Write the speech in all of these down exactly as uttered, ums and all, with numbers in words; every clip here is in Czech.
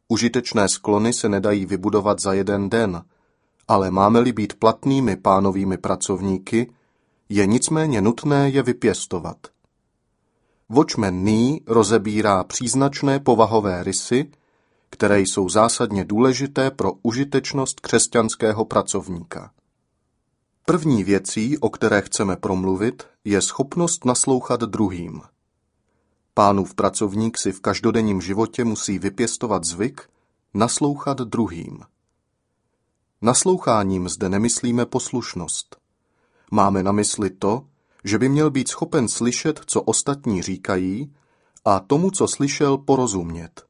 Užitečné sklony se nedají vybudovat za jeden den, ale máme-li být platnými pánovými pracovníky, je nicméně nutné je vypěstovat. Watchman Nee rozebírá příznačné povahové rysy, které jsou zásadně důležité pro užitečnost křesťanského pracovníka. První věcí, o které chceme promluvit, je schopnost naslouchat druhým. Pánův pracovník si v každodenním životě musí vypěstovat zvyk naslouchat druhým. Nasloucháním zde nemyslíme poslušnost. Máme na mysli to, že by měl být schopen slyšet, co ostatní říkají, a tomu, co slyšel, porozumět.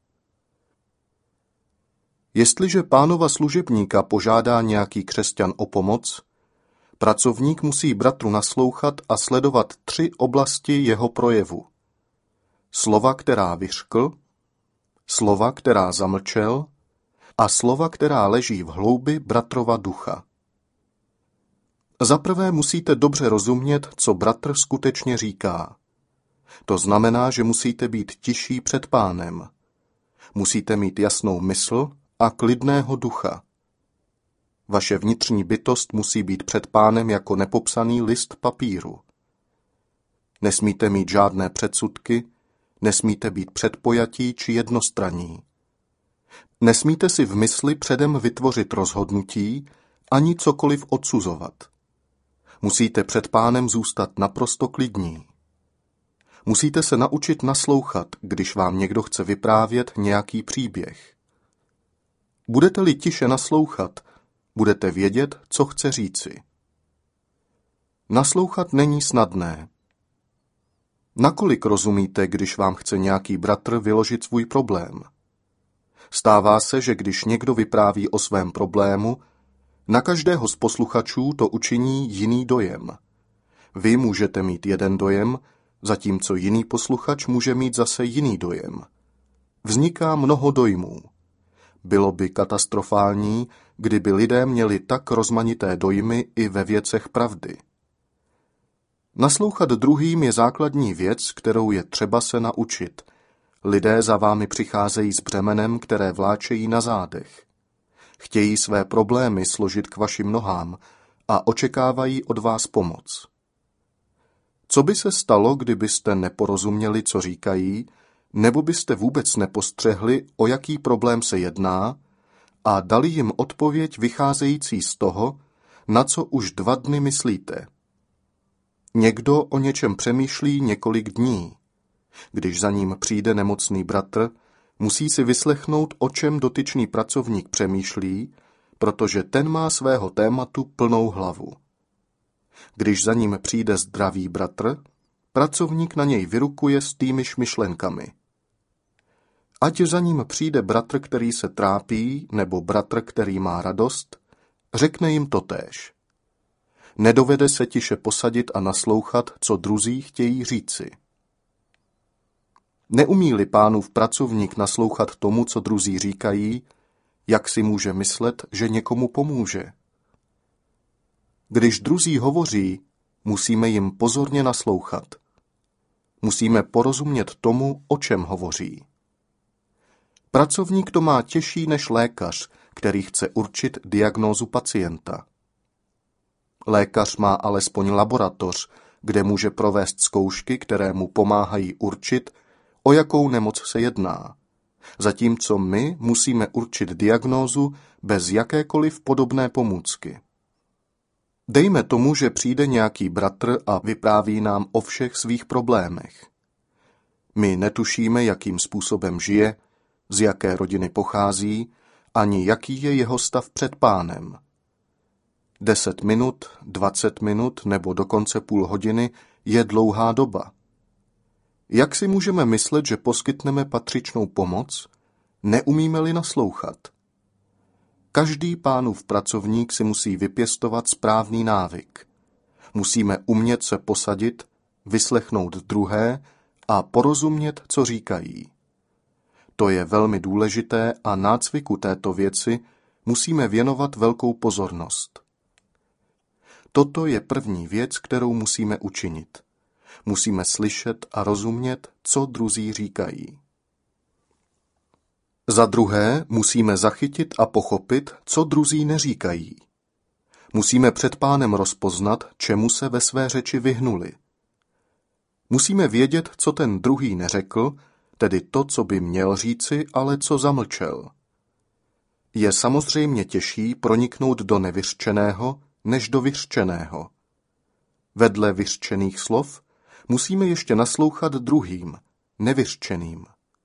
Jestliže pánova služebníka požádá nějaký křesťan o pomoc, pracovník musí bratru naslouchat a sledovat tři oblasti jeho projevu. Slova, která vyřkl, slova, která zamlčel a slova, která leží v hloubi bratrova ducha. Zaprvé musíte dobře rozumět, co bratr skutečně říká. To znamená, že musíte být tiší před pánem. Musíte mít jasnou mysl a klidného ducha. Vaše vnitřní bytost musí být před pánem jako nepopsaný list papíru. Nesmíte mít žádné předsudky, nesmíte být předpojatí či jednostranní. Nesmíte si v mysli předem vytvořit rozhodnutí ani cokoliv odsuzovat. Musíte před pánem zůstat naprosto klidní. Musíte se naučit naslouchat, když vám někdo chce vyprávět nějaký příběh. Budete-li tiše naslouchat, budete vědět, co chce říci. Naslouchat není snadné. Nakolik rozumíte, když vám chce nějaký bratr vyložit svůj problém? Stává se, že když někdo vypráví o svém problému, na každého z posluchačů to učiní jiný dojem. Vy můžete mít jeden dojem, zatímco jiný posluchač může mít zase jiný dojem. Vzniká mnoho dojmů. Bylo by katastrofální, kdyby lidé měli tak rozmanité dojmy i ve věcech pravdy. Naslouchat druhým je základní věc, kterou je třeba se naučit. Lidé za vámi přicházejí s břemenem, které vláčejí na zádech. Chtějí své problémy složit k vašim nohám a očekávají od vás pomoc. Co by se stalo, kdybyste neporozuměli, co říkají, nebo byste vůbec nepostřehli, o jaký problém se jedná, a dali jim odpověď vycházející z toho, na co už dva dny myslíte? Někdo o něčem přemýšlí několik dní. Když za ním přijde nemocný bratr, musí si vyslechnout, o čem dotyčný pracovník přemýšlí, protože ten má svého tématu plnou hlavu. Když za ním přijde zdravý bratr, pracovník na něj vyrukuje s týmiž myšlenkami. Ať za ním přijde bratr, který se trápí, nebo bratr, který má radost, řekne jim totéž. Nedovede se tiše posadit a naslouchat, co druzí chtějí říci. Neumí-li pánův pracovník naslouchat tomu, co druzí říkají, jak si může myslet, že někomu pomůže? Když druzí hovoří, musíme jim pozorně naslouchat. Musíme porozumět tomu, o čem hovoří. Pracovník to má těžší než lékař, který chce určit diagnózu pacienta. Lékař má alespoň laboratoř, kde může provést zkoušky, které mu pomáhají určit, o jakou nemoc se jedná, zatímco my musíme určit diagnózu bez jakékoliv podobné pomůcky. Dejme tomu, že přijde nějaký bratr a vypráví nám o všech svých problémech. My netušíme, jakým způsobem žije, z jaké rodiny pochází, ani jaký je jeho stav před pánem. Deset minut, dvacet minut nebo dokonce půl hodiny je dlouhá doba. Jak si můžeme myslet, že poskytneme patřičnou pomoc, neumíme-li naslouchat? Každý pánův pracovník si musí vypěstovat správný návyk. Musíme umět se posadit, vyslechnout druhé a porozumět, co říkají. To je velmi důležité a nácviku této věci musíme věnovat velkou pozornost. Toto je první věc, kterou musíme učinit. Musíme slyšet a rozumět, co druzí říkají. Za druhé musíme zachytit a pochopit, co druzí neříkají. Musíme před Pánem rozpoznat, čemu se ve své řeči vyhnuli. Musíme vědět, co ten druhý neřekl, tedy to, co by měl říci, ale co zamlčel. Je samozřejmě těžší proniknout do nevyřčeného, než do vyřčeného. Vedle vyřčených slov musíme ještě naslouchat druhým, nevyřčeným.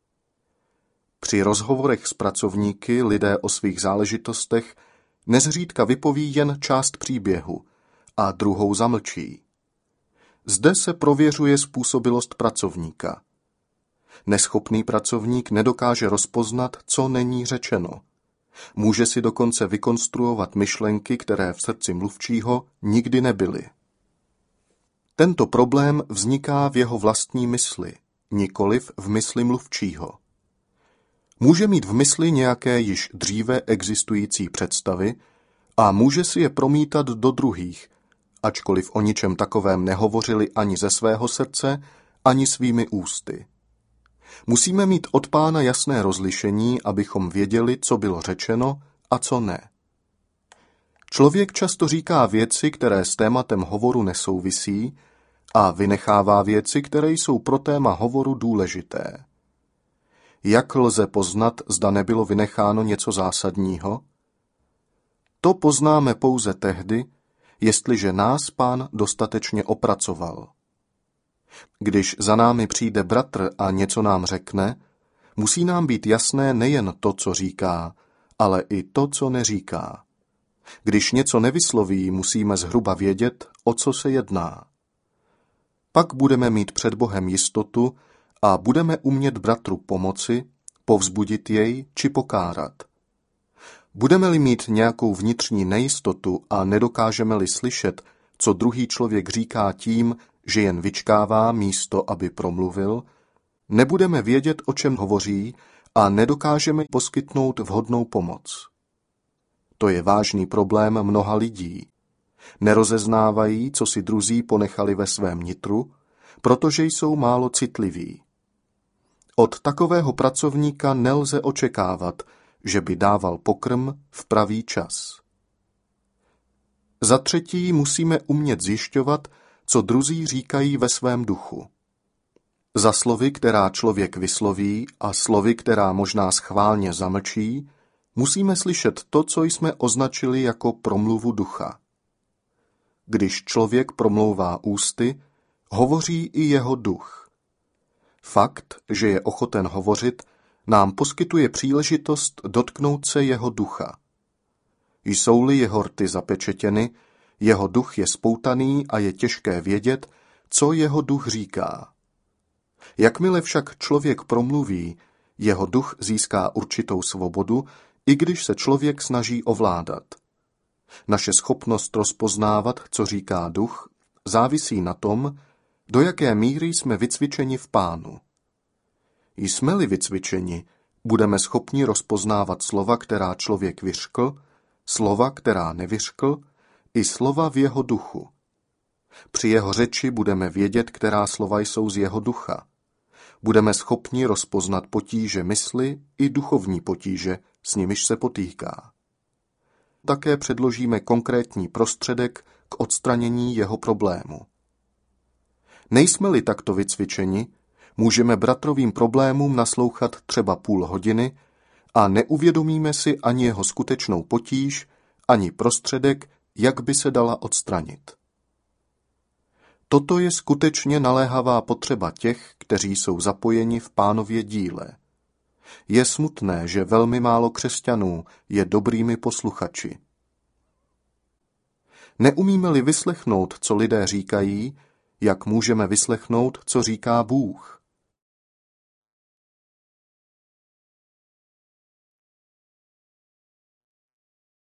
Při rozhovorech s pracovníky lidé o svých záležitostech nezřídka vypoví jen část příběhu a druhou zamlčí. Zde se prověřuje způsobilost pracovníka. Neschopný pracovník nedokáže rozpoznat, co není řečeno. Může si dokonce vykonstruovat myšlenky, které v srdci mluvčího nikdy nebyly. Tento problém vzniká v jeho vlastní mysli, nikoliv v mysli mluvčího. Může mít v mysli nějaké již dříve existující představy a může si je promítat do druhých, ačkoliv o ničem takovém nehovořili ani ze svého srdce, ani svými ústy. Musíme mít od Pána jasné rozlišení, abychom věděli, co bylo řečeno a co ne. Člověk často říká věci, které s tématem hovoru nesouvisí, a vynechává věci, které jsou pro téma hovoru důležité. Jak lze poznat, zda nebylo vynecháno něco zásadního? To poznáme pouze tehdy, jestliže nás Pán dostatečně opracoval. Když za námi přijde bratr a něco nám řekne, musí nám být jasné nejen to, co říká, ale i to, co neříká. Když něco nevysloví, musíme zhruba vědět, o co se jedná. Pak budeme mít před Bohem jistotu a budeme umět bratru pomoci, povzbudit jej či pokárat. Budeme-li mít nějakou vnitřní nejistotu a nedokážeme-li slyšet, co druhý člověk říká tím, že jen vyčkává místo, aby promluvil, nebudeme vědět, o čem hovoří a nedokážeme poskytnout vhodnou pomoc. To je vážný problém mnoha lidí. Nerozeznávají, co si druzí ponechali ve svém nitru, protože jsou málo citliví. Od takového pracovníka nelze očekávat, že by dával pokrm v pravý čas. Za třetí musíme umět zjišťovat, co druzí říkají ve svém duchu. Za slovy, která člověk vysloví, a slovy, která možná schválně zamlčí, musíme slyšet to, co jsme označili jako promluvu ducha. Když člověk promlouvá ústy, hovoří i jeho duch. Fakt, že je ochoten hovořit, nám poskytuje příležitost dotknout se jeho ducha. Jsou-li jeho rty zapečetěny, jeho duch je spoutaný a je těžké vědět, co jeho duch říká. Jakmile však člověk promluví, jeho duch získá určitou svobodu, i když se člověk snaží ovládat. Naše schopnost rozpoznávat, co říká duch, závisí na tom, do jaké míry jsme vycvičeni v Pánu. Jsme-li vycvičeni, budeme schopni rozpoznávat slova, která člověk vyřkl, slova, která nevyřkl, i slova v jeho duchu. Při jeho řeči budeme vědět, která slova jsou z jeho ducha. Budeme schopni rozpoznat potíže mysli i duchovní potíže, s nimiž se potýká. Také předložíme konkrétní prostředek k odstranění jeho problému. Nejsme-li takto vycvičeni, můžeme bratrovým problémům naslouchat třeba půl hodiny a neuvědomíme si ani jeho skutečnou potíž, ani prostředek, jak by se dala odstranit. Toto je skutečně naléhavá potřeba těch, kteří jsou zapojeni v Pánově díle. Je smutné, že velmi málo křesťanů je dobrými posluchači. Neumíme-li vyslechnout, co lidé říkají, jak můžeme vyslechnout, co říká Bůh?